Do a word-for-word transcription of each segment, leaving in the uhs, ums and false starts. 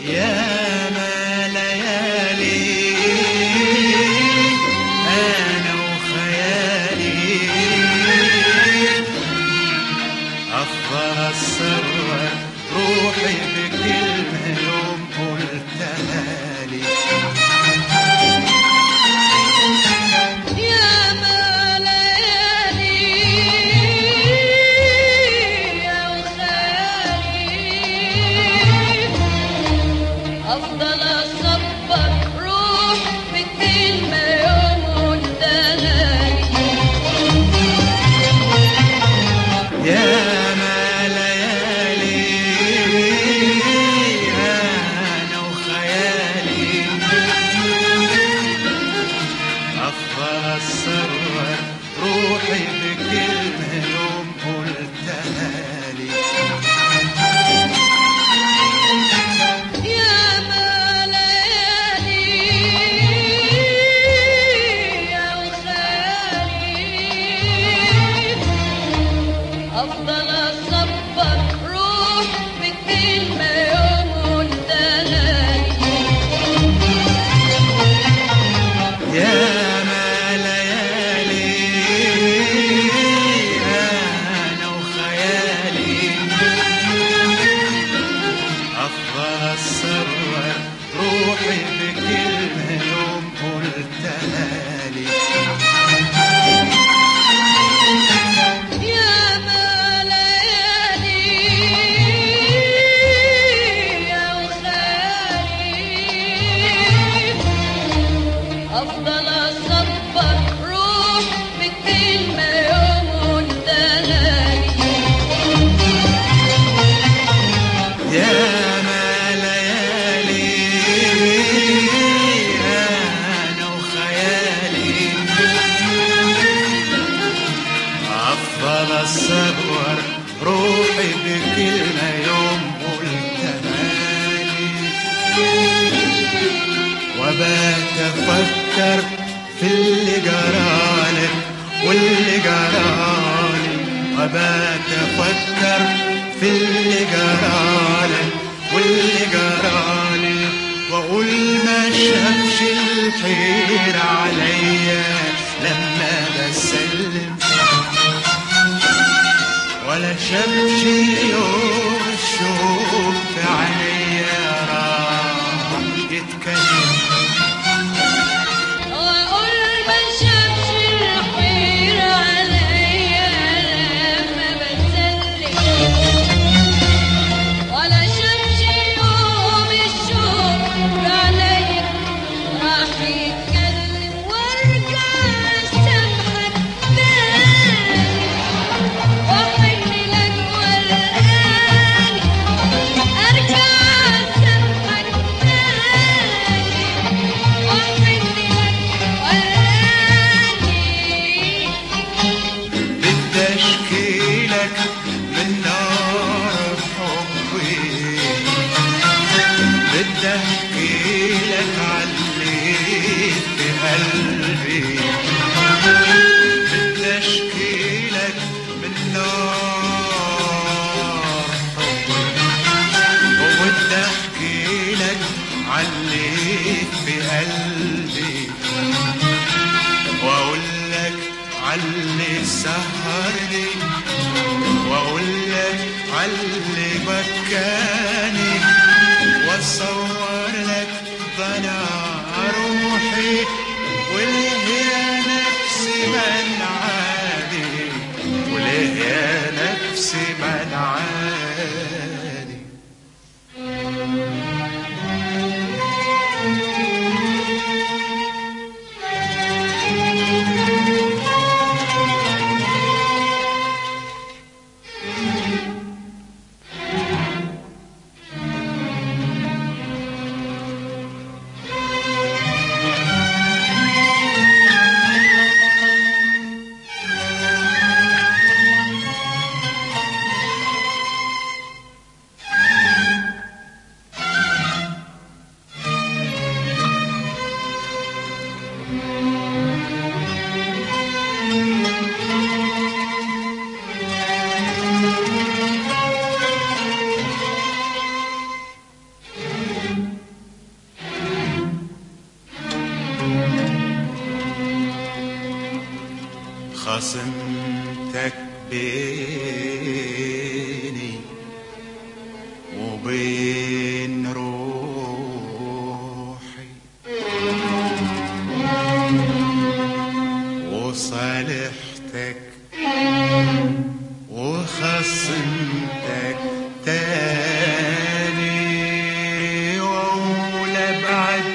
يا ما ليالي أنا وخيالي أفضل أسرر روحي بكلمة يوم قلتها لي. أفضل أصبر روح بكلمة يوم قلتها لي. يا ما ليالي أنا وخيالي أفضل أسرر روحي بكلمة يوم قلتها لي. أفضل أصبر روح بكلمة يوم قلتها لي. يا ما ليالي أنا وخيالي أفضل أسرر روحي بكلمة يوم قلتها لي. أفضل أصبر روح بكلمة يوم قلتها لي. يا ما ليالي أنا وخيالي أفضل أصبر روحي بكلمة يوم قلتها لي. وبات أفكر في اللي جرالي واللي جرالي. وبات أفكر في اللي جرالي واللي جرالي. وأقول ما شافش الخير عليا لما بسلم، ولا شافش يوم الشوق في عينيا راح يتكلم. احكيلك عليك بقلبي، بدي اشكيلك من نار حبي، وبدي احكيلك عليك بقلبي، واقولك علي سهرني، واقولك علي بكاني، واصور لك ضنا روحي وليه يا نفسي منعاني، وليه يا نفسي منعاني. خصمتك بيني وبين روحي وصالحتك وخصمتك تاني وأولى بعد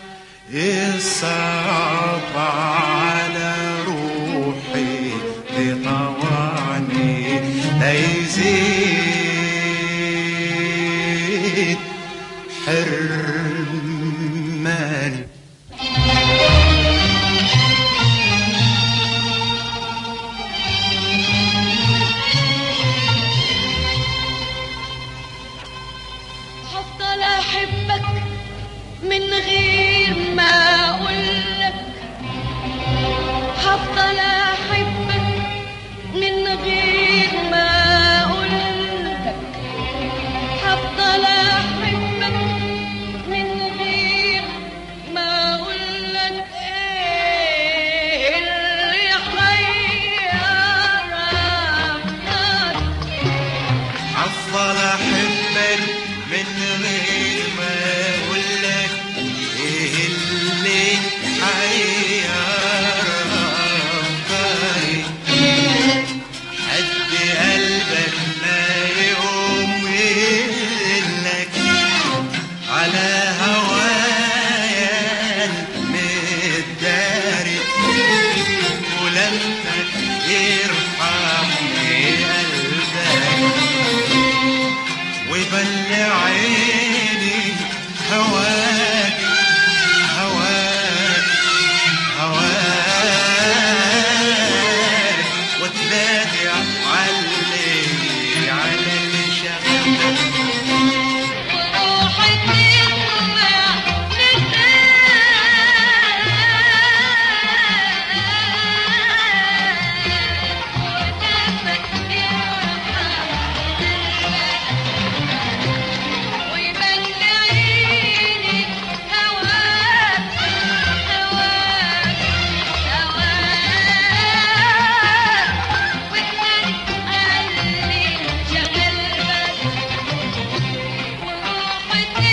يصعب على روحي تطوعني تيزيد حرماني هفضل احبك من غير ما اقولك، هفضل احبك من غير ما اقولك، هفضل احبك من غير ما اقولك. ايه اللي حيرك؟ هفضل احبك من غير ما اقولك. ايه اللي حيرك؟ حد قلبك ما يقوم يقلك على هوايا المداري، ولما يرحمني قلبك ويبلع عيني هواك هواك هواك، وتنادي على اللي على اللي شغلك وروحي تسمع نداء ويبلعيني هواك هواك هواك، وتنادي على اللي شغل بالك. وروحي